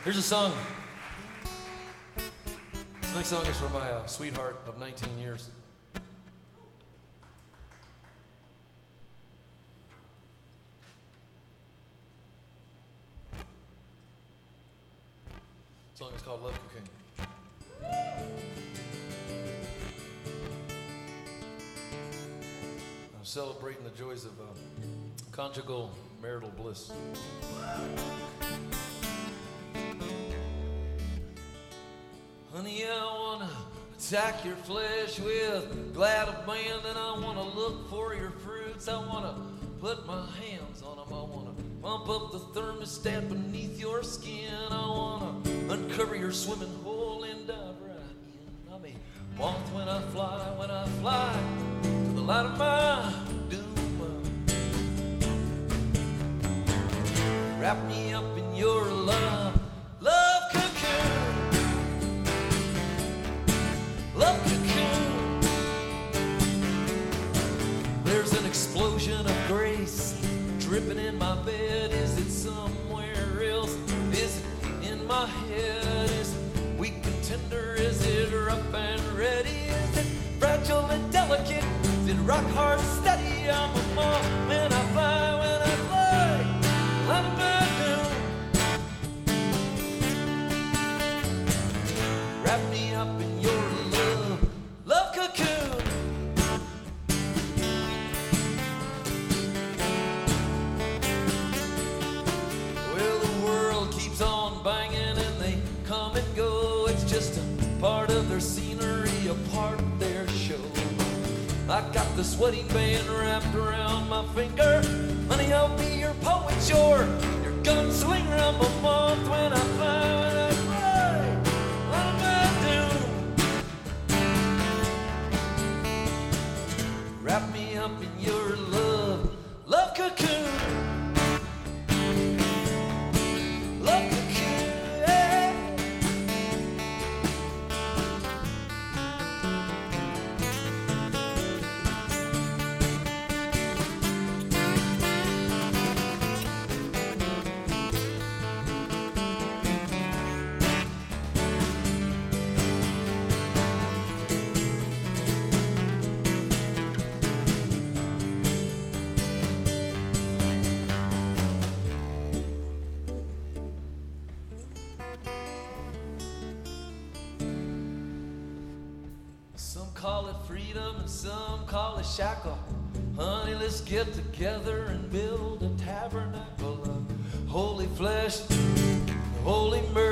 Here's a song. This next song is for my sweetheart of 19 years. The song is called Love Cocaine. I'm celebrating the joys of conjugal marital bliss. Honey, I wanna attack your flesh with glad abandon. And I wanna look for your fruits. I wanna put my hands on them. I wanna pump up the thermostat beneath your skin. I wanna uncover your swimming hole and dive right in. I'm a moth when I fly to the light of my doom. Wrap me up in your love, love cocoon, love cocoon. There's an explosion of grace dripping in my bed. Is it somewhere else? Is it in my head? Is it weak and tender? Is it rough and ready? Is it fragile and delicate? Is it rock hard and steady? I'm a moth when I fly, let me wrap me up in your love, love cocoon. Well, the world keeps on banging and they come and go. It's just a part of their scenery, a part of their show. I got the sweating band wrapped around my finger. Honey, I'll be your poet, your gunslinger. I'm a moth when I fly, what am I doing? Wrap me up in your love, love cocoon. Love cocoon, yeah. Some call it freedom and some call it shackle. Honey, let's get together and build a tabernacle of holy flesh, holy mercy.